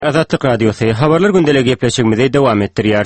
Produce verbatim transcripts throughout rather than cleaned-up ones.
Azatlyk Radiosu habarlar gündelik gepleşigimizi dowam etdirýär.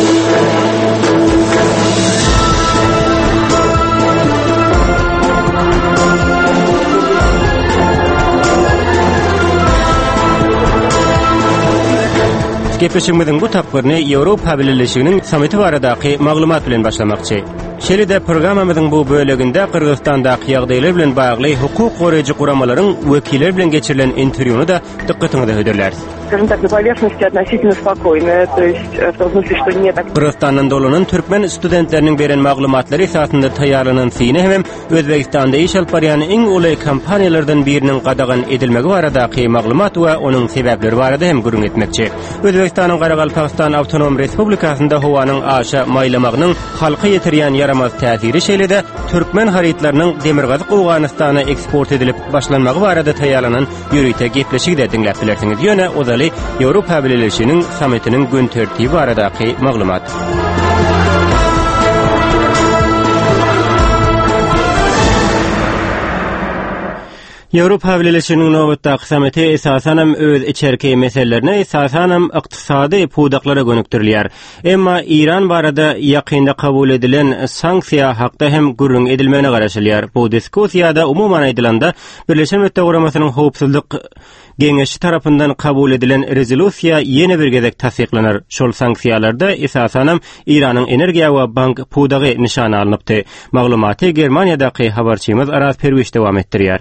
Gepleşigimizin bu tapgyryny Ýewropa Birleşiginiň samity baradaky maglumat bilen başlamakçy. Şeýle-de programmamyzyň bu böleginde Kyrgyzstandaky ýagdaýlar bilen bagly hukuk goraýjy guramalaryň wekilleri bilen geçirilen interwýuny da dikkatiňizi höderler. Скажем так, на поверхности относительно спокойная, то есть в том смысле, что не так. Kyrgyzstanyň dolunyň türkmen studentleriniň beren maglumatlary esasynda taýýarlanan sine hem Özbekistanda iş alyp barýan iň uly kompaniýalardan biriniň gadagan edilmegi baradaky maglumat we onuň sebäpleri barada hem gürün etmekçi. Özbekistanyň Garagalpakstan Awtonom Respublikasynda howanyň aşa maýlamagynyň halka ýetirýän yaramaz täsiri şeýle-de türkmen haritlarynyň Demirgazyk Awganystana eksport edilip başlanmagy barada taýýarlanan ýürüýte gepleşigi de dinläp bilersiňiz. Ýöne ozaly Ýewropa Birleşiginiň samitiniň gün tertibi baradaky maglumat. Ýewropa Birleşiginiň nowatdaky samity esasanam öz içerki meselelerine esasanam ykdysady pudaklara gönükdirilýär. Emma İran barada ýakynda kabul edilen sanksiýa hakda hem gürrüň edilmegine garaşylýar. Bu diskussiýada umuman aýdylanda Birleşen Milletler Guramasynyň howpsuzlyk Geňeşi tarapyndan kabul edilen rezolýusiýa ýene bir gezek tasdiklanar. Şol sanksiýalarda esasanam İranyň energiýa we bank pudagy nişana alınıpdy. Maglumaty Germaniýadaky habarçymyz Aras Perwiş dowam etdirýär.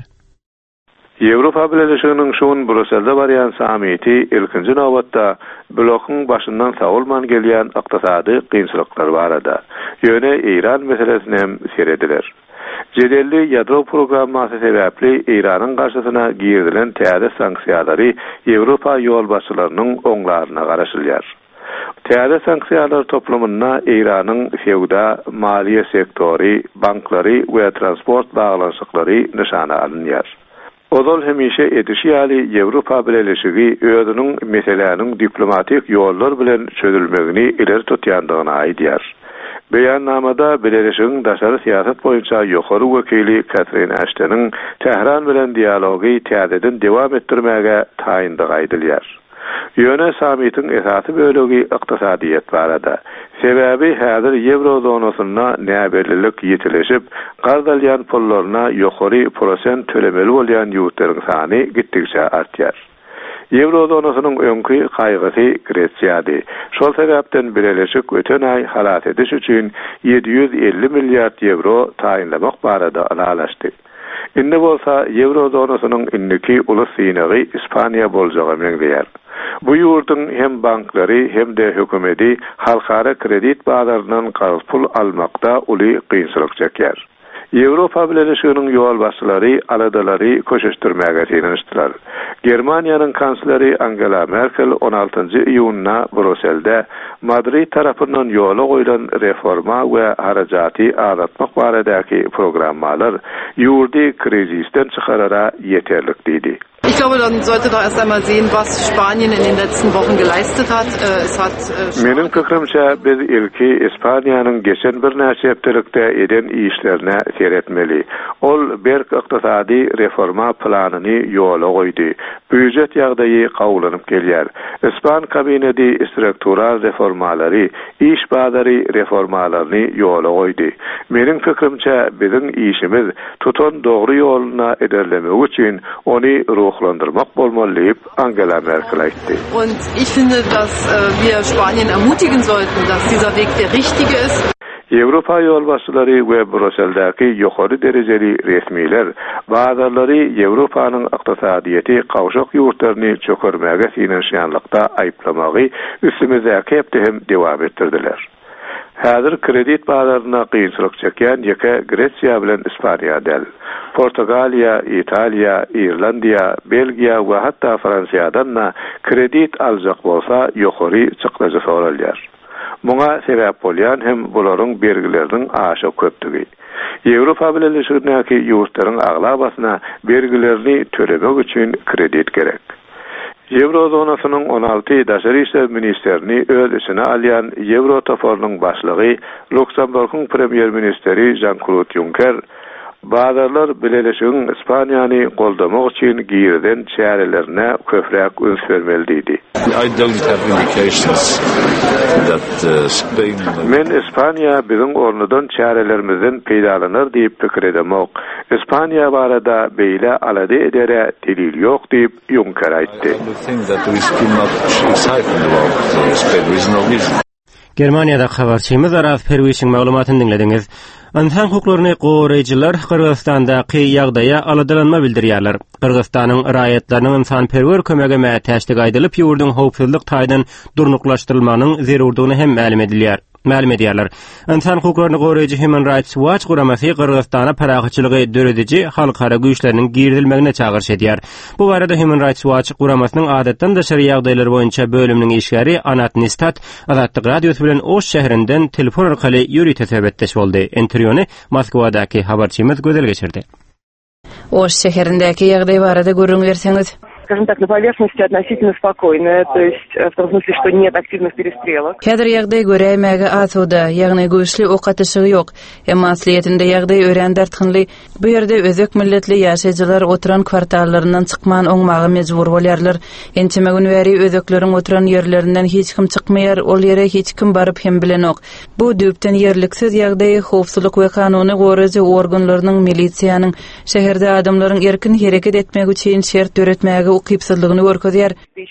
Ýewropa Birleşiginiň şuň Brüsselde barýan samity ilkinji nowatda blokyň başyndan sagolman gelýän ykdysady kynçylyklar barada. Ýöne İran meselesini hem serediler. Jedelli ýadro programmasy sebäpli İranyň garşysyna girdilen täze sanksiýalary Ýewropa ýolbaşçylarynyň oňlaryna garaşylýar. Täze sanksiýalar toplamyna İranyň feowda, maliýe sektori, banklary we transport baglanşyklary nişana alınýar. Ozal hemişe edişýäli Ýewropa Birleşigi özüniň meseleläriniň diplomatik ýollar bilen çözülmegini ileri tutýandygyny aýdýar. Beýannamada Birleşigiň daşary siýasat boýunça ýokary wekili Catherine Ashton'yň Tehran bilen dialogy täzeden dewam etdirmäge taýyndygy aýdylýar. Ýöne samitiň esasy bölegi ykdysadyýet barada. Sebäbi häzir Ýewrozonasyna näberlilik ýetileşip, gardalýan pullaryna ýokary prosent tölemeli bolýan ýurtlaryň sany gittikçe artýar. Ýewrozonasynyň öňkü gaýgysy Gresiýady. Şol sebäpden Birleşik öten aý halat ediş üçin ýedi ýüz elli milliard euro taýynlamak barada alalaşdy. Indi bolsa Ýewrozonasynyň indiki ulus synagy Ispaniýa boljagy meňdeýär. Bu ýurtyň hem banklary hem de hökümeti halkara kredit bazarynyň garşy pul almakda uly kynçylyk çekýär. Ýewropa Birleşiginiň ýolbaşçylary aladalary köşeşdirmäge ýetirildiler. Germaniýanyň kansleri Angela Merkel on altynjy iýunna Brüsselde Madrid tarapyndan ýola goýulan reforma we harajaty azatmak baradaky programmalar ýurdy krizisten çykarara ýeterlik diýdi. Ich glaube, dann sollte doch erst einmal sehen, was Spanien in den letzten Wochen geleistet hat. Es hat Menin fikrimçe biz ilki Ispaniýanyň geçen bir näçe hepdelikde eden işlerine seretmeli. Ol berk ykdysady reforma planyny ýola goýdy. Büdjet ýagdaýy gawulanyp gelýär. Ispan kabineti struktural reformalary, iş bazary reformalaryny ýola goýdy. Menin fikrimçe biziň işimiz tutan dogry ýoluna ederlemek üçin ony ruhlandırmak bolmaly diýip Angela Merkel aýtdy. Und ich finde, dass äh, wir Spanien ermutigen sollten, dass dieser Weg der richtige ist. Ýewropa ýolbaşçylary we Brüsseldäki ýokary derejeli resmiler bazarlary Ýewropanyň ykdysadyýety gawşak ýurtlaryny çökermäge sinenşýanlykda aýplamagy üstümizäki hepde hem dewam etdirdiler. Häzir kredit bazaryna kynçylyk çeken ýeke Gresiýa bilen Ispaniýa del. Portugaliýa, Italiýa, Irlandiýa, Belgiýa we hatda Fransiýadan kredit aljak bolsa ýokary çykdyjy soralýar. Muňa sebäp bolýan hem bularyň bergileriniň aşa köpdigi. Ýewropa Birleşiginiňki ýurtlaryň aglabasyna bergilerini tölemek üçin kredit gerek. Ýewrozonasynyň on alty daşary işler ministerini öz içine alýan Ýewrotoforynyň başlygy Luksemburgyň premier ministeri Jean-Claude Juncker Bazarlar beleleşigiň Ispaniýany goldamak üçin girden çärelerine köpräk öns bermeli diýdi. I don't have indications that uh, Spain... Men Ispaniýa biziň ornudan çärelerimizden peýdalanır diýip pikir edemok. Ispaniýa barada beýle alady edere delil ýok diýip Juncker aýtdy. Germaniýada habarçymyz Aras Perwişiň maglumatyny dinlediňiz. İnsan hukuklaryny goraýjylar Kyrgyzstandaky ýagdaýa aladylanma bildirýärler. Kyrgyzstanyň raýatlarynyň insanperwer kömege mätäçlik aýdylyp ýurdun howpsuzlyk taýdan durnuklaşdyrylmagynyň zerurdygyny hem ma'lum edilýär. Ma'lum edýärler. İnsan hukuklaryny goraýjy Human Rights Watch guramasy Kyrgyzstana paragatçylygy dörediji halkara güýçleriniň girdilmegine çağırış edýär. Bu barada Human Rights Watch guramasynyň adatdan daşary ýagdaýlary boýunça bölüminiň işgäri Anat Nistat Azatlyk radiosy bilen Oş şäherinden telefon arkaly ýürüýte söhbetdeş boldy. Interwýuny Moskwadaky habarçymyz gözel geçirdi. Oş şäherindäki ýagdaý barada görüň berseňiz. Скажем так, на поверхности относительно спокойная, то есть в том смысле, что нет активных перестрелок. Häzir ýagdaý göräýmäge asuda, ýagny güýçli ok atysy ýok. Emma asliýetinde ýagdaý ören dartgynly. Bu ýerde özek milletli ýaşaýjylar oturan kwartallaryndan çykman oňmagy mejbur bolýarlar. Ençeme gün bäri özekleriň oturan ýerlerinden hiç kim çykmaýar, ol ýere hiç kim baryp hem bilenok. Bu düýpden ýerliksiz ýagdaý howpsuzlyk we kanuny goraýjy organlarynyň, milisiýanyň şäherde adamlaryň erkin hereket etmegi üçin şert döretmäge ukypsızlygyny görkezýär.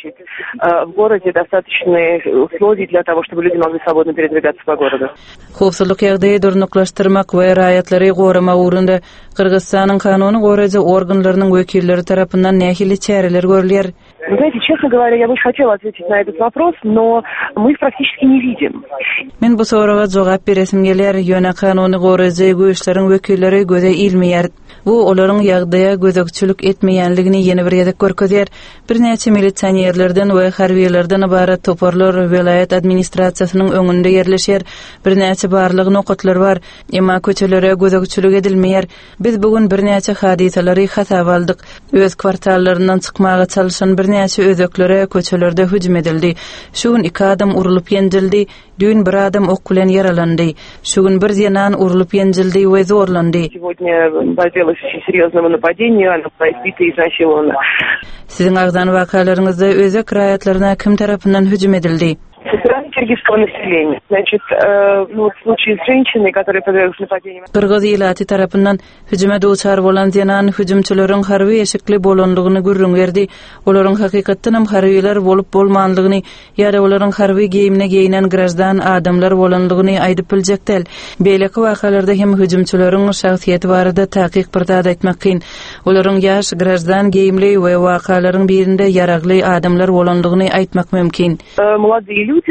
В городе достаточные условия для того, чтобы люди могли свободно передвигаться по городу. Howpsuzlyk ýagdaýy durnuklaşdyrmak we raýatlary goramak ugrunda Kyrgyzstanyň kanuny goraýjy organlarynyň wekilleri tarapyndan nähili çäreler görülýär. Знаете, честно говоря, я бы хотела ответить на этот вопрос, но мы их практически не видим. Men bu soraga jogap beresim gelýär, ýöne kanuny goraýjy güýçleriň wekilleri göze ilmeýär. Bu olaryň ýagdaýa gözekçilik etmeýänligini ýene bir ýerde görkezýär. Bir näçe militsionerlerden we harbiýlerden ibarat toparlar vilayet administrasiýasynyň öňünde ýerleşýär. Bir näçe barlygy nokatlar bar, emma köçelere gözekçilik edilmeýär. Biz bugün bir näçe hadiseleri hasap aldyk. Öz kwartallaryndan çykmaga çalışan bir näçe özeklere köçelerde hüjüm edildi. Şuň iki adam urulyp ýendildi, düýün bir adam ok bilen yaralandy. Şuň bir ýanan urulyp ýendildi we zorlandy. Сегодня добилась очень серьезного нападения, она была избита и изнасилована. Sizin agzan wakalaryňyzda özek raýatlaryna kim tarapyndan hüjüm edildi? Со стороны киргизского населения. Значит, э, ну, в случае с женщиной, которая подверглась нападению. Kyrgyz ýylaty tarapyndan hüjüme duçar bolan ýanan hüjümçüleriň harby eşikli bolanlygyny görüň berdi. Olaryň hakykatdan hem harbylar bolup bolmanlygyny ýa-da olaryň harby giyimine giyinen grajdan adamlar bolanlygyny aýdyp biljekdir. Beýleki wakalarda hem hüjümçüleriň şahsiýeti barada takyk bir zat etmek kyn. Olaryň ýaş grajdan giyimli we wakalaryň birinde ýaragly adamlar bolanlygyny aýtmak mümkin. Молодые люди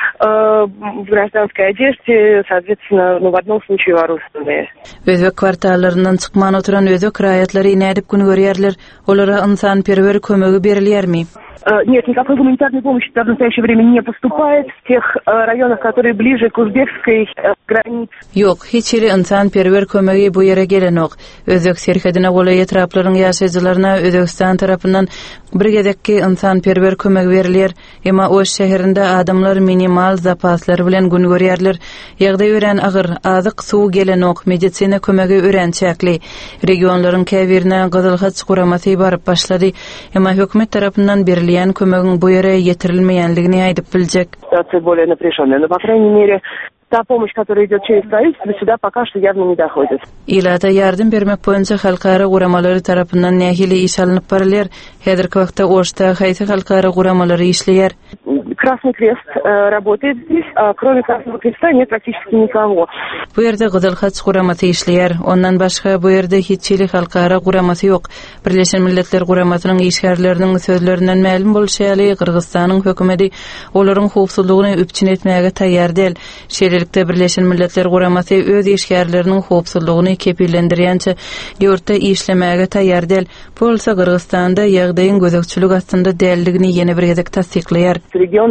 в гражданской одежде, соответственно, ну, в одном случае вооруженные. Özbek kwartallaryndan çykman oturan özbek raýatlary nädip gün görýärler? Olara insanperwer kömegi berilýärmi? Нет, никакой гуманитарной помощи в настоящее время не поступает в тех районах, которые ближе к узбекской границе. Yok, hiç ile insanperwer kömegi bu ýere gelenok. Özbek serhedine goly etraplaryň ýaşaýjylaryna Özbekistan tarapyndan bir gezekki insanperwer kömegi berilýär. Emma o şäherinde adamlar minimal zapaslar bilen gün görýärler. Ýagdaý ören agyr, azyk suw gelenok, medisina kömegi örençäkli. Regionlaryň käbirine Gazalhaç guramasy baryp başlady. Emma hökümet tarapyndan berilýän kömegiň bu ýere ýetirilmeýänligini aýdyp biljek. Ситуация более напряженная, но, по крайней мере, та помощь, которая идет через правительство, сюда пока что явно не доходит. Ýylata yardım bermek boýunça halkara guramalary tarapyndan nähili iş alınıp barylýar. Häzirki wagtda Oşda haýsy halkara guramalary işleýär? Красный Крест э, работает здесь, а кроме Красного Креста нет практически никого. Bu ýerde Gazalhaç guramasy işleýär. Ondan başga bu ýerde hiççili halkara guramasy ýok. Birleşen Milletler Guramasynyň işgärleriniň sözlerinden ma'lum bolýarly, Kyrgyzstanyň hökümeti olaryň howpsuzlygyny üpçün etmäge taýýar däl. Şeýlelikde Birleşen Milletler Guramasy öz işgärleriniň howpsuzlygyny kepillendirýänçe ýurtda işlemäge taýýar däl. Bolsa Kyrgyzstanda ýagdaýyň gözekçilik astynda däldigini ýene bir gezek tasdikleýär. Регион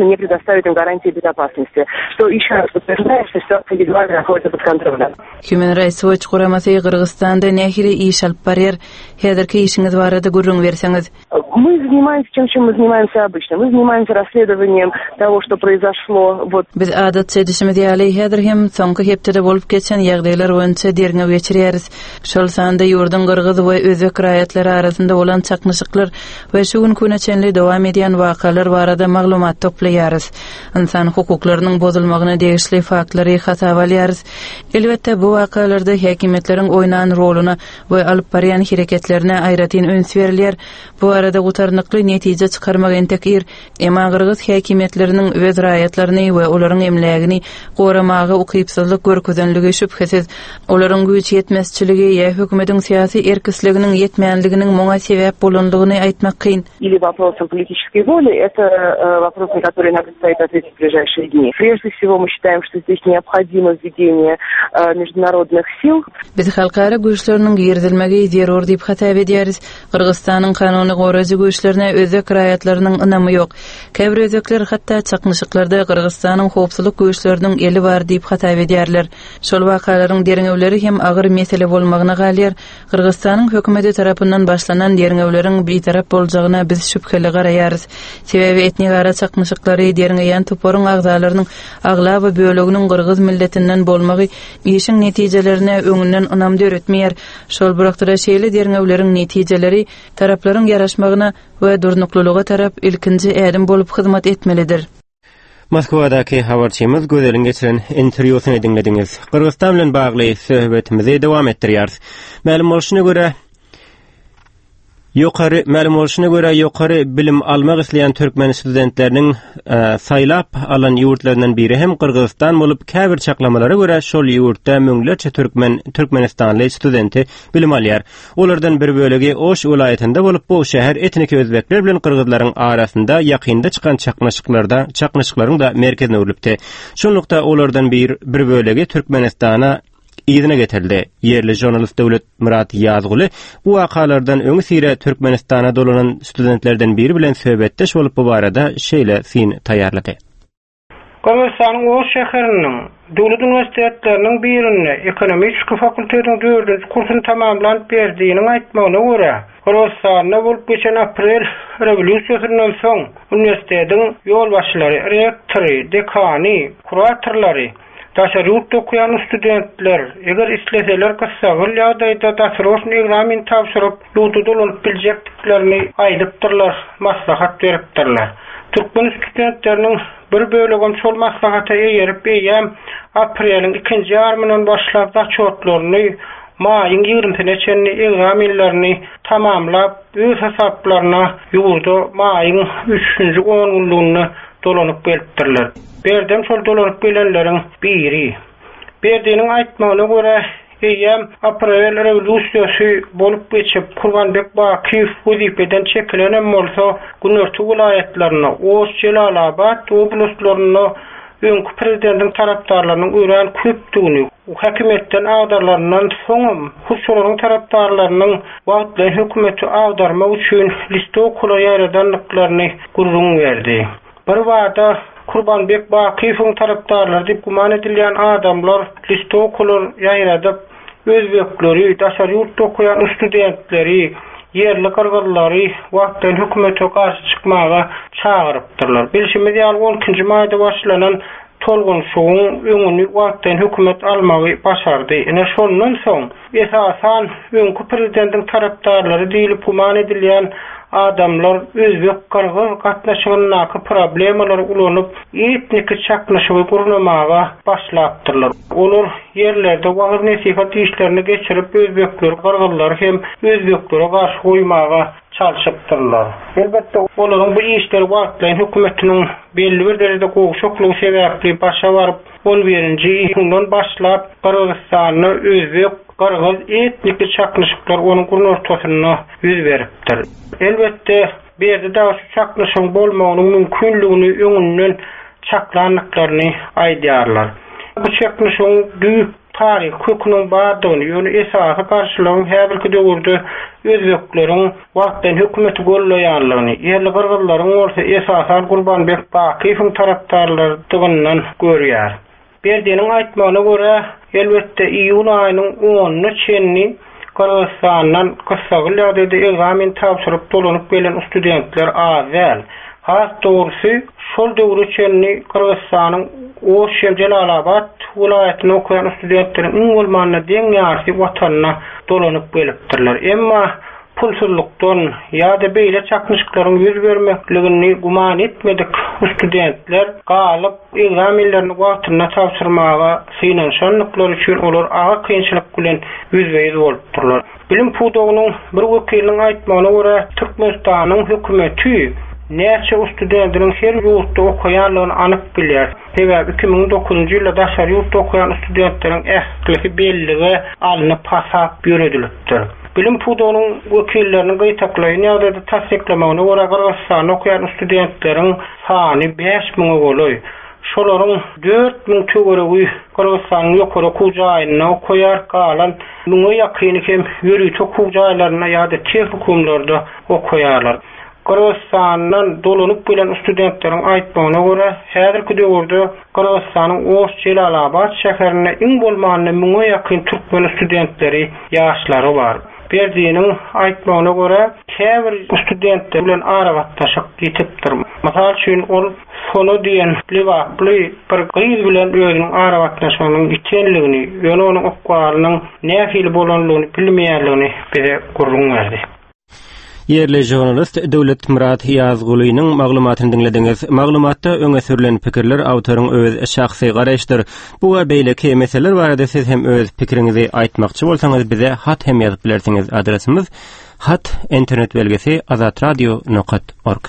районы не предоставят им гарантии безопасности. Что еще раз подтверждает, что ситуация индивидуально находится под контролем. Human Rights Watch Quramasi Qırgızstanda nähili iş alıp barýar? Häzirki işiňiz barada gurrun berseňiz. Мы занимаемся тем, чем мы занимаемся обычно. Мы занимаемся расследованием того, что произошло. Вот. Biz adatça edişimiz ýaly häzir hem soňky hepde bolup geçen ýagdaýlar boýunça derňe geçirýäris. Şol sanda ýurdun Qırgız we özbek raýatlary arasynda bolan çaknyşyklar we şu gün köneçenli dowam edýän wakalar barada maglumat toplaýarys. İnsan hukuklarynyň bozulmagyna degişli faktlary hasabalýarys. Elbetde bu wakalarda häkimetleriň oýnan roluny we alyp barýan hereketlerine aýratyn öns berilýär. Bu arada gutarnykly netije çykarmak entekir. Emma Qırgız häkimetleriniň öz raýatlaryny we olaryň emlegini goramagy ukypsızlyk görkezenligi şüphesiz olaryň güýç ýetmezçiligi ýa hökümetiň syýasy erkisliginiň ýetmeýänliginiň moňa sebäp bolandygyny aýtmak kyn. Или вопросом политической воли, это э, вопрос, на который надо стоит ответить в ближайшие дни. Прежде всего, мы считаем, что здесь необходимо введение э, международных сил. Biz halkara güýçleriniň girdilmegi zerur diýip hatap edýäris. Qırgızstanyň kanuny gorazy güýçlerine özek raýatlarynyň ynamy ýok. Käbir özekler hatda çaknyşyklarda Qırgızstanyň howpsuzlyk güýçleriniň eli bar diýip hatap edýärler. Şol wakalaryň derňewleri hem agyr mesele bolmagyna galýar. Qırgızstanyň hökümeti tarapyndan başlanan derňewleriň bitarap boljagyna biz şüpheli garaýarys. Sebebi etnik ara çaknyşyklary derňeýän toporyň agzalarynyň agla we böleginiň Qırgız milletinden bolmagy işiň netijelerine öňünden ynam döretmeýär. Şol burakdyra şeýle derňewleriň netijeleri taraplaryň ýaraşmagyna we durnuklulyga tarap ilkinji ädim bolup hyzmat etmelidir. Moskvadaky habarçymyz gözeliň geçiren interwýusyny dinlediňiz. Qırgızstan bilen bagly söhbetimizi dowam etdirýäris. Ma'lum bolşyna görä Ýokary ma'lum bolşyna görä ýokary bilim almak isleýän türkmen studentleriniň e, saýlap alan ýurtlarynyň biri hem Qırgızstan bolup käbir çaklamalara görä şol ýurtda möňlerçe türkmen türkmenistanly studenti bilim alýar. Olardan bir bölegi Oş vilayetinde bolup bu şäher etnik özbekler bilen Qırgızlaryň arasynda ýakynda çykan çaknyşyklarda çaknyşyklaryň da merkezine urilipdi. Şonlukda olardan bir bir bölegi Türkmenistana İzine getirildi. Yerli jurnalist Döwlet Murat Ýazguly bu wakalardan öňü sire Türkmenistana dolanan studentlerden biri bilen söhbetdeş bolup bu barada şeýle fin taýýarlady. Qırgızstanyň Oş şäheriniň döwlet üniversitetleriniň birinde ekonomik fakültetiň dördünji kursyny tamamlanyp berdiğini aýtmagyna görä, Qırgızstanda bolup geçen aprel rewolýusiýasyndan soň üniversitetiň ýolbaşçylary, rektory, dekany, kuratorlary Taşerup okuyan studentler, eger isleseler kıssagıl ýagdaýda taşerup egzamin tapşyryp, ýurtda olup biljekliklerini aýdypdyrlar, maslahat beripdirler. Türkmen studentleriniň bir bölegi şol maslahata eýerip beýem apreliň ikinji ýarmynyň başlap daçotlaryny maýyň ýygrymysyna çenli egzaminlerini tamamlap, öz hesaplaryna ýurtda maýyň üçüncü on günlüğüne dolanyp beripdirler. Berdem şol dolanyp gelenleriň biri. Berdiňiň aýtmagyna görä, eýem aprel rewolýusiýasy bolup geçip Kurbanbek Bakiýew wezipeden çekilenen bolsa, Günörtü vilayetlerine, Oş, Jelalabad oblastlaryna öňkü prezidentiň tarapdarlarynyň öýren köpdigini, häkimetden agdarlaryndan soňam huşularyň tarapdarlarynyň wagtly hökümeti agdarmak üçin liste okula ýaradanlyklaryny gurrun berdi. Bir wada Kurbanbek Bakiýewiň tarapdarlary diýip guman edilýän adamlar liste okular ýayradyp özbekleri, daşary ýurtda okuyan studentleri, yerli qırgızlary wagtly hökümete garşy çykmaga çagyrypdyrlar. Bilşimiz ýaly on ikinji maýda başlanan tolgun şoň öňüni wagtly hökümet almagy başardy. Ene şondan soň esasan öňkü prezidentiň tarapdarlary diýilip guman edilýän adamlar özbek qırgız gatnaşygynyňky problemalary ulanyp etnik çaknaşygy gurnamaga başlapdyrlar. Olar yerlerde wagt nesihat işlerini geçirip özbekler, qırgızlar hem özbeklere garşy goýmaga çalışypdyrlar. Elbetde olaryň bu işleri wagtly hökümetiniň belli bir derejede gowşuklygy sebäpli başa baryp on birinji ýyldan başlap Qırgızstanyny özbek Qırgız etnik çaknyşyklar onuň gurnortasyna ýüz beripdir. Elbette berde daha şu çaknyşyň bolmagynyň mümkinligini öňünden çaklanlyklaryny aýdýarlar. Bu çaknyşyň büyük tarih kökünün bardygyny, ýöne esasy garşylaryň her bir döwürde özbekleriň wagtdan hökümeti gollaýanlygyny, ýerli gyrgyzlaryň bolsa esasan Gurbanbek Bakiýewiň tarapdarlardygynyň görýär. Berdiniň aýtmagyna görä, elbetde iýul aýynyň onyny çenni Kırgızstandan kısagyl ýagdaýda egzamin tapşyryp dolanyp gelen studentler azal. Has doğrusu şol döwür üçinni Kırgızstanyň Oşem Celalabad vilayatyny okuyan studentlerin iň bolmanyna deň ýarty watanyna dolanyp gelipdirler. Emma pulsuzlukdan ýa-da beýle çakmyşlyklaryň ýüz bermekligini guman etmedik studentler galyp egzaminlerini wagtyna tapşyrmaga synanşanlyklar üçin olar ağa kynçylyk bilen ýüzbeýiz bolupdyrlar. Bilim pudogynyň bir wekiliniň aýtmagyna görä Türkmenistanyň hökümeti näçe studentlerin her ýurtda okuýanlygyny anyk bilýär. Sebäbi iki ming dokuzunçy ýylda daşary ýurtda okuyan studentleriň ähli belligi alınıp pasap ýöredilipdir. Bilim pudogynyň wekilleriniň gaýtaklaýan ýagdaýda tasdiklamagyna görä Kırgızstanda okuyan studentleriň sany beş miňe bolýar. Şolaryň dört miň töweregi Kırgızstanyň ýokary okujaýyna okuýar, galan muňa ýakyny hem ýörüýt okujaýlaryna ýa-da tehnikumlarda okuýarlar. Kırgızstandan dolanyp gelen studentleriň aýtmagyna görä, häzirki döwürde Kırgızstanyň Oş Celalabad şäherine iň bolmanyna muňa ýakyn türkmen studentleri ýaşlary bar. Berdiniň aýtmagyna görä, käbir studentler bilen arabatdaşyk ýetipdir. Mysal üçin ol sonu diýen lebaply bir gyz bilen özüniň arabatdaşygynyň ýetenligini, ýöne onuň okwalynyň nähili bolanlygyny bilmeýärligini bize gurrun berdi. Yerli journalist Döwlet Murat Ýazgulynyň maglumatyny dinlediňiz. Maglumatda öňe sürülen pikirler awtoryň öz şahsy garaşdyr. Bu we beýleki meseleler barada siz hem öz pikiriňizi aýtmakçy bolsaňyz bize hat hem ýazyp bilersiňiz. Adresimiz hat internet belgesi azatradio nokta org.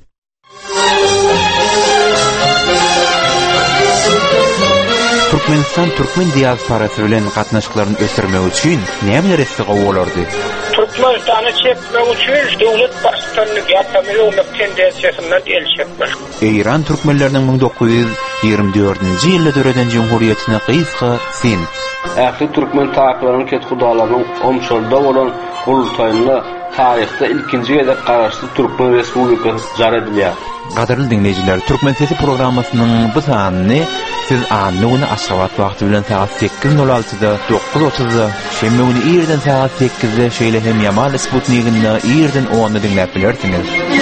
Türkmenistan Türkmen diasporasy bilen gatnaşyklaryny ösürmek üçin nämeler etmek bolardy? Türkmenistan'a çekmek üçin döwlet başçylygyny ýatamylyk tendensiýasynyň elçekmek. İran türkmenleriniň ming dokuz ýüz ýygrimi dördünçi ýylda döreden jumhuriýetine gysga sen. Ähli türkmen taýpalarynyň ketgudalarynyň omşolda bolan gurultaýyna taryhda ilkinji gezek garaşly Türkmen Respublikasy jar edilýär. Gaderli dinleyijiler, Türkmen Sesi programmasynyň bu sanyny siz anlygyny Aşgabat wagty bilen saat sekiz nol altıda dokuz otuzda, şemme güni ýerden saat sekizde şeýle hem Yamal Sputnikinde ýerden onda dinläp bilersiňiz.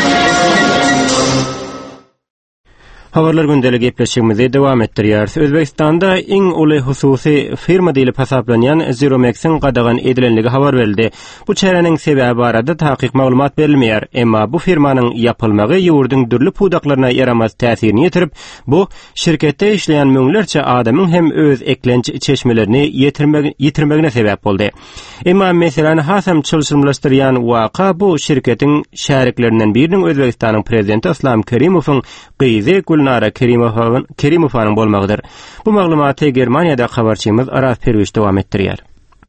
Habarlar gündelik gepleşigimizi dowam etdirýär. Özbekistanda iň uly hususy firma diýilip hasaplanýan Zeromax'yň gadagan edilenligi habar berildi. Bu çäreniň sebäbi barada taýyk maglumat berilmeýär. Emma bu firmanyň ýapylmagy ýurduň dürli pudaklaryna yaramaz täsirini ýetirip, bu şirketde işleýän müňlerçe adamyň hem öz eklenç çeşmelerini ýetirmegine sebäp boldy. Emma meselany hasam çylşyrmlaşdyrýan waka bu şirketiň şäriklerinden biriniň Özbekistanyň prezidenti Islom Kerimowyň gyzy Nara Kerimowyň Kerimowyň bolmagydyr. Bu maglumaty Germaniýada habarçymyz Aras Perwiş dowam etdirýär.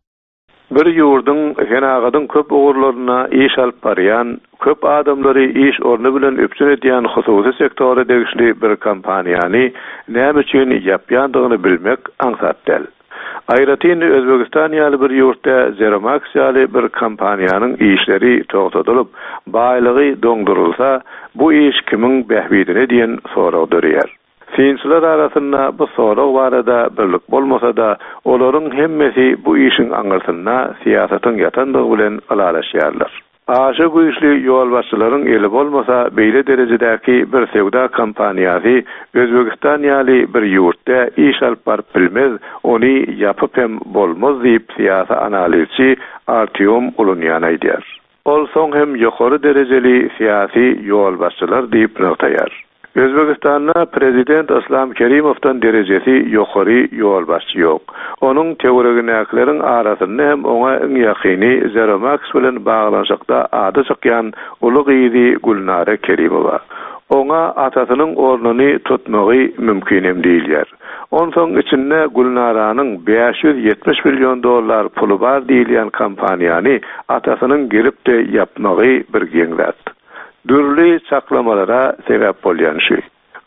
Bir ýurduň genagadyň köp ogurlaryna iş alyp barýan, köp adamlary iş orny bilen öpsün edýän hususy sektory degişli bir kompaniýany näme üçin ýapýandygyny bilmek aňsat däl. Aýratyn Özbekistan ýaly bir ýurtda Zeromax ýaly bir kompaniýanyň işleri togtadylyp, baýlygy doňdurulsa, bu iş kimiň behbidine diýen sorag dörýär. Synçylar arasynda bu sorag barada birlik bolmasa da, olaryň hemmesi bu işiň aňyrsyna siýasatyň ýatandygy bilen alalaşýarlar. Aşy güýçli ýol başçylaryň eli bolmasa, beýle derejedäki bir sewda kompaniýasy Özbekistan ýaly bir ýurtda iş alyp baryp bilmez, ony ýapyp hem bolmaz diýip siýasa analizçi Artyom Ulunyan aýdýar. Ol soň hem ýokary derejeli siýasy ýol başçylar diýip noktaýar. Özbekistanda prezident Islom Kerimowdan derejesi ýokary ýol başçy ýok. Onuň teoreginäkleriň arasynda hem oňa iň ýakyny Zeromax bilen baglanşykda ady çykýan uly gyzy Gulnara Kerimowa. Oňa atasynyň ornuny tutmagy mümkin diýilýär. Onsoň içinde Gulnaranyň beş yüz ýetmiş milyon dollar puly bar diýilýän kompaniýany atasynyň gelip de ýapmagy bir geňzat. Dürli çaklamalara sebäp bolýan şu.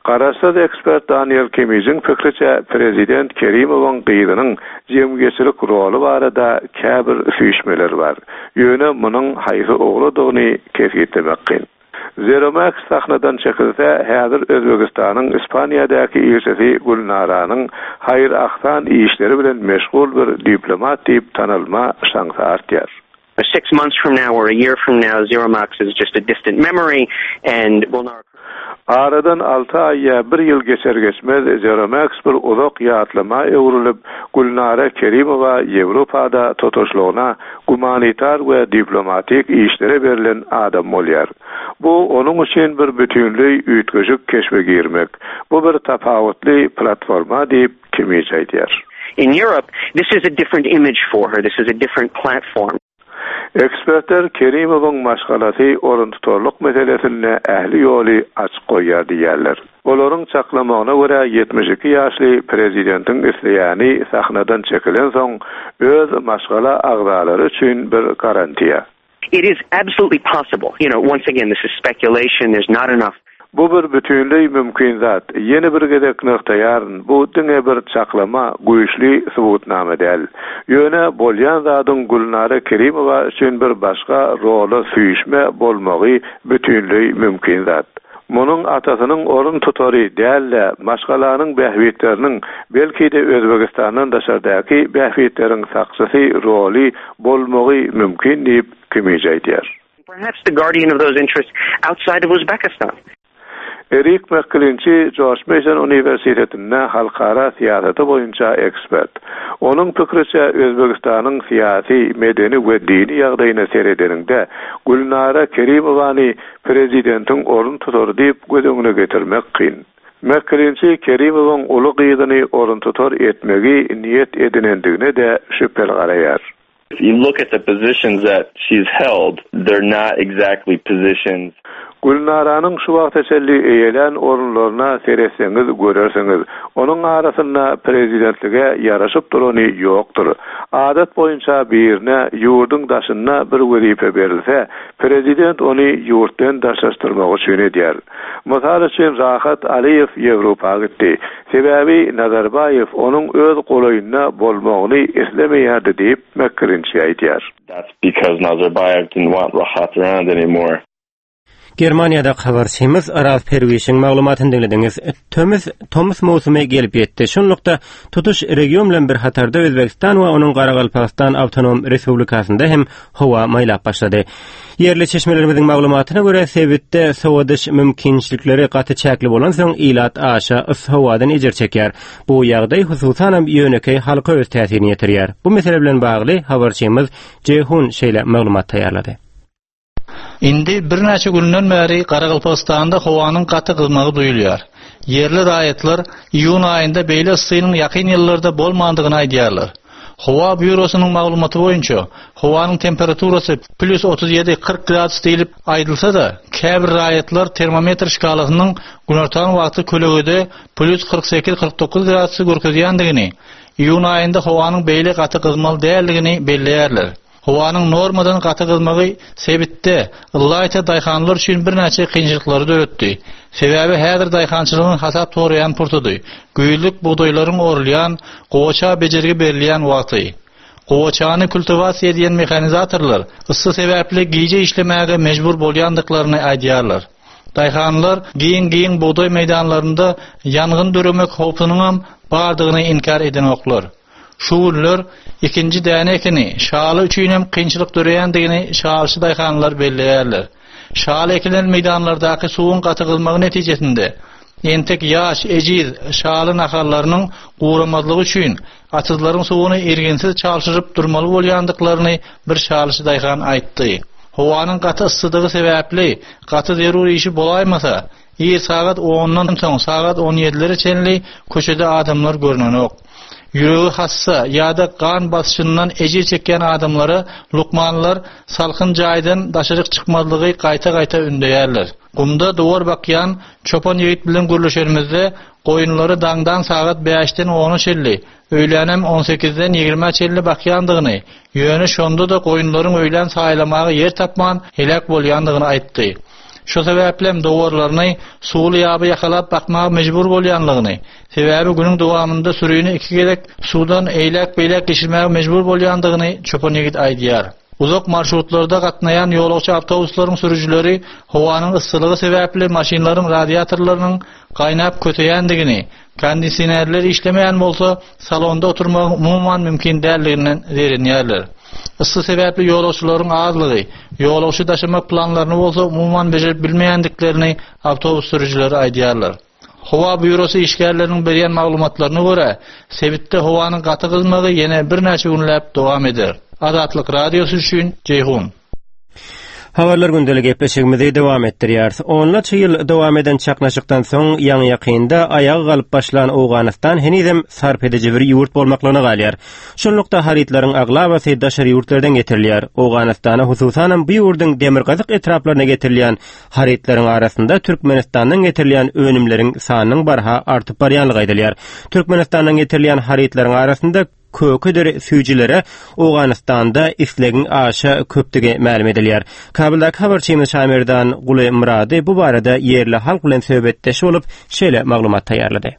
Qarasaz ekspert Daniel Kemiz'in fikriçe Prezident Kerimov'un qıydıının jemgeçilik rolu barada käbir süýşmeler bar. Ýöne munyň haýsy ogladygyny kesgitlemekkin. Zeromax sahnadan çekilse, häzir Özbegistanyň Ispaniýadaky elçisi Gulnaranyň haýyr ahsan işleri bilen meşgul bir diplomat diýip tanylma şansy artýar. Six months from now or a year from now, Zeromax is just a distant memory and will not... Aradan altı ayya bir yıl geçer geçmez Zeromax bir uzak ýatlyma öwrülip Gulnara Kerimova Ýewropada totoşluğuna humanitar we diplomatik işlere berilen adam bolýar. Bu onun için bir bütünlüğü ütgüjük keşfe girmek. Bu bir tapawutly platforma diýip Kemiz aýdýar. In Europe, this is a different image for her. This is a different platform. Ekspertler Kerimov'un maşgalasy orun tutarlyk meselesine ähli ýoly açyk goýýar diýerler. Olaryň çaklamagyna görä yetmiş iki ýaşly prezidentin isleýäni sahnadan çekilen soň öz maşgala agzalary üçin bir garantiýa. It is absolutely possible. You know, once again, this is speculation. There's not enough. Bu bir bütünlüğü mümkin zat. Yeni bir gedek nokta yarın. Bu dine bir çaklama, güýçli subutname däl. Ýöne bolýan zadyň Gulnara Kerimova üçin bir başga roly süýşme bolmagy bütünlüğü mümkin zat. Munyň atasynyň orun tutary däl, maşgalanyň behwetleriniň belki de Özbegistanyň daşardaky behwetleriň sakçysy roly bolmagy mümkin diýip Kemiz aýdýar. Perhaps the guardian of those interests outside of Uzbekistan. Erik Meklinci George Mason Üniversitetinde halkara siýasaty boýunça ekspert. Onun pikriçe Özbegistanyň siyasi, medeni we dini ýagdaýyna seredeninde Gulnara Kerimovany prezidentin orun tutar diýip gözüňe getirmek kyn. Meklinci Kerimowyň uly gyýdyny orun tutar etmegi niýet edinendigine de şüpheli garaýar. If you look at the positions that she's held, they're not exactly positions. Gulnaranyň şu wagt teselli eýelen orunlaryna sereseňiz görersiňiz. Onuň arasynda prezidentlige ýaraşyp durany ýokdur. Adat boýunça birine ýurduň daşyna bir wezipe berilse, prezident ony ýurtdan daşlaşdyrmak üçin edýär. Mysal üçin Rahat Aliýew Ýewropaga gitdi. Sebäbi Nazarbayew onuň öz golaýyna bolmagyny islemeýärdi diýip Mekrinçi aýdýar. That's because Nazarbayev didn't want Rahat around anymore. Germaniýada habarçymyz Araz Perwişiň maglumatyny dinlediňiz. Tömüz Thomas mowsumy gelip ýetdi. Şonlukda tutuş region bilen bir hatarda Özbegistan we onuň Garagalpastan Awtonom Respublikasynda hem howa maýlap başlady. Yerli çeşmelerimiziň maglumatyna görä sebitde sowadyş mümkinçilikleri gaty çäkli bolan soň ilat aşa ys howadan ejer çeker. Bu ýagdaý hususan hem ýönekey halka öz täsirini ýetirýär. Bu mesele bilen bagly habarçymyz Ceyhun şeýle maglumat taýýarlady. Indi bir näçe günden beri Garagalpastanda howanyň gaty gylmagy duýulýar. Yerli raýatlar iýun aýynda beýle ıssynyň ýakyn ýyllarda bolmandygyny aýdýarlar. Howa bürosynyň maglumaty boýunça howanyň temperaturasy plus otuz ýedi qirq gradus diýilip aýdylsa da, käbir raýatlar termometr şkalasynyň günortan wagty kölegede plus qirq sekiz qirq dokuz gradus görkezýändigini, iýun aýynda howanyň beýle gaty gylmaly däldigini belleýärler. Howanyň normadan gaty gylmagy sebitde yllayta daýhanlar üçin bir näçe kynçylyklary döretdi. Sebäbi häzir daýhançylygyň hasap toraýan purtudy. Güýlük buğdaýlaryň orlayan, gowaça bejerigi berilýän wagty. Gowaçany kultivasiýa edýän mehanizatorlar ıssy sebäpli giýje işlemäge mejbur bolýandyklaryny aýdýarlar. Daýhanlar giň-giň buğdaý meýdanlarynda ýangyn döremek howpunyň hem bardygyny inkar eden oklar. Şu günler ikinci dänekini şaly üçin hem kynçylyk döreýändigini şalçy daýhanlar belleýärler. Şaly ekilen meýdanlardaky suwun gaty gylmagy netijesinde entek ýaş, ejir, şaly nahallarynyň guramazlygy üçin atyzlaryň suwuny ergensiz çalşyryp durmaly bolýandyklaryny bir şalçy daýhan aýtdy. Howanyň gaty ıssydygy sebäpli gaty zeruri işi bolaýmasa, ýer sagat ondan soň sagat on ýedilere çenli köşede adamlar görnenok. Ýüregi hassa ýa-da gan basışyndan ejir çekýän adamlara lukmanlar salkyn jaýdan daşaryk çykmazlygy gaýta-gaýta ündeýärler. Gumda dowar bakýan çopan ýigit bilen görleşerimizde goýunlary daňdan sagat beşden ona çelli, öýlenem on sekizden ýygrima çelli bakýandygyny, ýöne şonda da goýunlaryň öýlen saýlamagy ýer tapman helak bolýandygyny aýtdy. Şu sebeplem doğurlarını suğul ýaby yakalap bakmağa mecbur bolýanlygyny, sebäbi günüň dowamında sürüýüni iki gelek sudan eýlek beýlek geçirmäge mecbur bolýandygyny Çopon ýigit aýdýar. Uzak marşrutlarda gatnayan ýolagçy awtobuslaryň sürüjileri howanyň yssylygy sebäpli maşinlaryň radiatorlarynyň gaýnap köteýändigini, kondisionerler işlemeýän bolsa salonda oturmak umumyň mümkin däldiginden zerinýärler. Issy sebäpli ýolagçylaryň azlygy, ýolagçy daşymak planlaryny bolsa umumyň bejerip bilmeýändiklerini awtobus sürüjileri aýdýarlar. Howa bürosu işgärleriniň berýän maglumatlaryna görä, sebitde howanyň gaty gylmagy ýene bir näçe günläp dowam eder. Adatlyk radiosu üçin Ceyhun. Habarlar gündelik epeşigimizi dowam etdirýär. Onlaça ýyl dowam eden çaknaşykdan soň ýaňy ýakynda aýagy galyp başlan Awganistan henizem sarp edici bir ýurt bolmaklaryny galýar. Şonlukda haritlaryň aglabasy daşary ýurtlardan getirilýär. Awganistana hususan bu ýurdyň demirgazyk etraplaryna getirilýän haritlaryň arasynda Türkmenistanyň getirilýän önümleriň sanynyň barha artyp barýanlygy aýdylýar. Türkmenistanyň getirilýän haritlaryň arasynda köküdir süýjilere Awganistanda islegin aşa köpdigi ma'lum edilýär. Kabulda habarçymyz Şamerdan Guly Murady bu barada yerli halk bilen söhbetdeş bolup şeýle maglumat taýýarlady.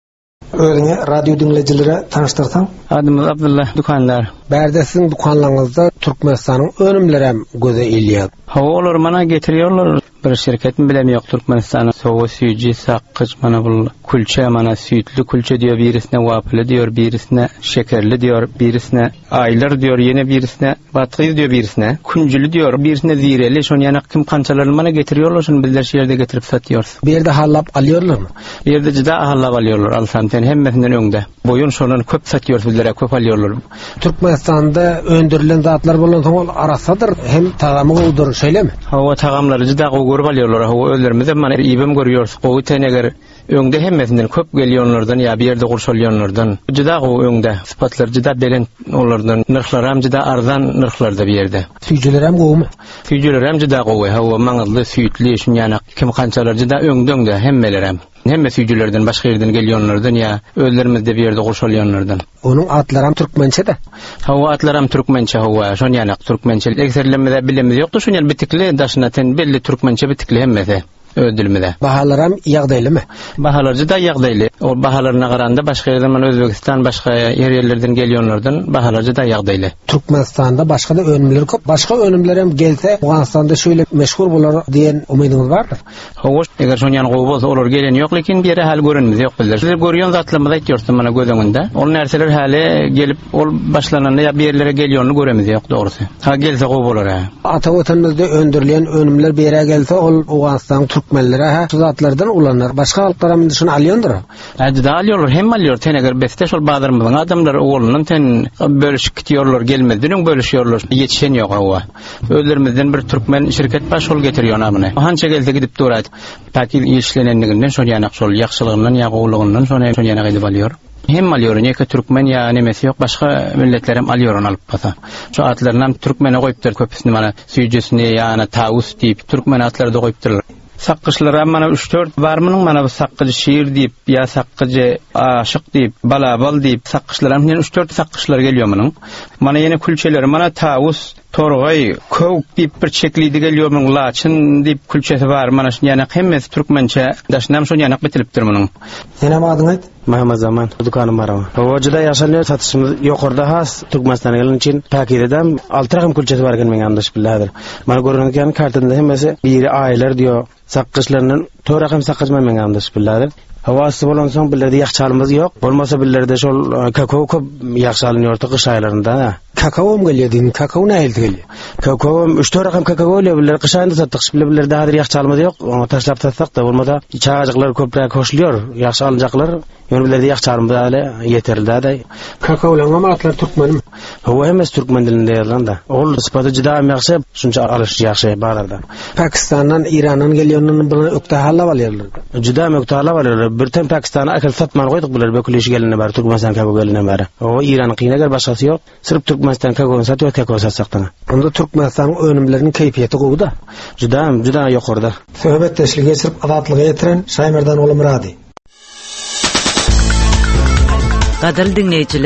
Özüňe radio dinleýijilere tanıştyrsaň? Adym Abdullah Dukanlar. Bärde siziň dukanlaryňyzda Türkmenistanyň önümleri hem göze ilýär. Hawa olar mana getirýärler. Bir şirketin bilemi yok Türkmenistan'a soğuk süyücü sakkıç mana bu külçe mana sütlü külçe diyor, birisine vapılı diyor, birisine şekerli diyor, birisine aylar diyor, yine birisine batkı diyor, birisine küncülü diyor, birisine zireli. Şun yana kim kançalarını mana getiriyorlar, şunu bildir yerde getirip satıyor. Bir yerde hallap alıyorlar mı? Bir yerde cida hallap alıyorlar alsamten hemmetinden önde. Boyun şunun köp satıyor, bildire köp alıyorlar. Türkmenistan'da öndürülen zatlar bulunduğun arasadır hem tagamı olur şöyle mi? Hava tagamları cida gorub alıyorlar. Hava öllerimize mana ibim görüyoruz. O teneger öňde hemmetinden köp gelýänlerden ýa bir ýerde gurşalýanlardan. Juda o öňde sypatlar juda belen olardan narxlar hem juda arzan narxlarda bir ýerde. Süýjüler hem gowy. Süýjüler hem juda gowy. Hawa maňyzly süýtli şun ýana kim kançalar juda öňde hemmeler hem. Hemme süýjülerden başga ýerden gelýänlerden ýa özlerimizde bir ýerde gurşalýanlardan. Onuň atlary hem türkmençe-de. Hawa atlary hem türkmençe hawa. Şon ýana türkmençe ekserlemede bilimiz ýokdur. Şon ýa bitikli daşynaten belli türkmençe bitikli hemmede. Ödülmede. Bahalar hem ýagdaýly mi? Bahalar juda ýagdaýly. O bahalaryna garanda başga ýerden Özbegistan başga ýerlerden gelýänlerden bahalar juda ýagdaýly. Türkmenistanda başga da önümler köp. Başga önümler hem gelse Awganistanda şöyle meşhur bolar diýen umydyňyz bardyr. Hoş, eger şon ýany gowy bolsa olar gelen ýok, lekin bir ýere hal görenmiz ýok bildir. Siz görýän zatlarymyz aýtýarsyn mana gözüňde. Ol nerseler hale gelip ol başlananda ýa bir ýerlere gelýänini göremiz ýok dogrusu. Ha gelse gowy bolar ha. Ata watanymyzda öndürilen önümler bir ýere gelse ol Awganistan Türkmenlere ha zatlardan ulanlar. Başga halklara mı şunu alýandyr? Hadi da alýarlar, hem alýar. Teneger beste şol bazarymyzyň adamlary oglunyň ten bölüşip gitýärler, gelmezdiň bölüşýärler. Ýetişen ýok hawa. Özlerimizden bir türkmen şirket baş ol getirýär amyny. Hança gelse gidip durat. Taky işlenenliginden şol ýanak şol ýakşylygyndan ýa gowlugyndan şonu şol ýanak edip alýar. Hem alýar, näke türkmen ýa nemesi ýok, başga milletler hem alýar onu alyp basa. Şu atlaryny türkmene goýupdyr köpüsini mana süýjesini ýa-na tawus diýip türkmen atlary da goýupdyrlar. Sakkışlara mana üç dört barmynyň mana bu sakkıjy şiir diýip ýa sakkıjy aşyk diýip balabal diýip sakkışlara hem üç dört sakkışlar gelýär munyň. Mana ýene külçeleri mana tawus, torgay, köwk diýip bir çeklidi gelýär munyň, laçyn diýip külçesi bar. Mana şu ýana hemmesi türkmençe daşnam şu ýana bitilipdir munyň. Sene madyň aýt? Muhammed Zaman dukanım var ama. O juda ýaşanýar satışymyz ýokarda has Türkmenistana gelen için pakidedem altı rakam külçesi bar eken meňe andaş billadir. Mana görünýän kartynda hemmesi biri aýlar diýor. Sakkışlarynyň dört rakam sakkıjma meňe andaş billadir. Hawasy bolan soň bilerde ýakçalymyz ýok. Bolmasa bilerde şol kakao köp ýakşalynýar kış aýlarynda. Kakao mu gelýär? Kakao nähildi gelýär? Kakao üç dört rakam kakao ile bilder kış aýynda satdyk. Bilerde hadyr ýakçalymyz ýok. Onu taşlap satsak da bolmada çağajyklar köpräk hoşlýar. Ýakşalynjaklar ýöne bilerde ýakçalymyz hale ýeterli da. Kakao bilen amatlar türkmenmi? Hawa hemes türkmen dilinde ýazylanda. Ol sypaty juda ýaxşy, şunça alyş ýaxşy barlarda. Pakistandan, Irandan gelýänlerini bilen ökde hallap alýarlar. Juda ökde hallap alýarlar. Bir tem Pakistana akal satman goýdyk bular bökülüşi gelene bar Türkmenistan kakao gelene bar. O İran kynagar başgasy ýok. Sırp Türkmenistan kakao satýar, kakao satsakdan. Onda Türkmenistan önümlerinin keyfiyeti gowy-da. Juda, juda ýokarda. Söhbetdeşlik geçirip adatlygy ýetiren Şaýmerdan Guly Murady. Gaderli dinleyijiler,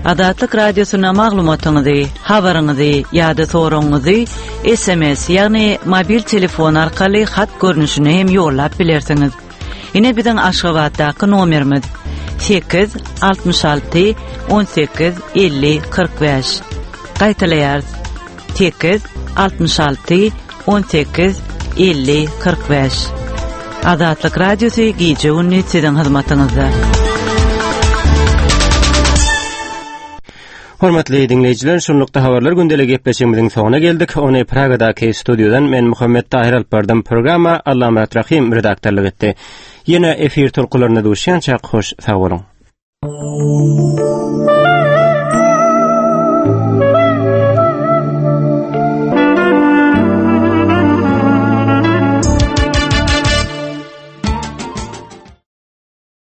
Adatlyk radiosyna maglumatyňyzy, habaryňyzy ýa-da soragyňyzy S M S ýagny mobil telefon arkaly hat görnüşine hem ýollap bilersiňiz. Ine biziň Aşgabatdaky nomerimiz sekiz altmış alty on sekiz elli kırk beş. Gaýtalaýar sekiz altmış alty on sekiz elli kırk beş. Adatlyk radiosy gije ünni siziň hyzmatyňyzda. Hormatly dinleyijiler, şunlukda habarlar gündelik gepleşigimiziň soňuna geldik. Ony Pragadaky studiodan men Muhammed Tahir alpardan programa Allamat Rahim redaktorlyk etdi. Ýene efir tolkularyna duşýança hoş sag bolun.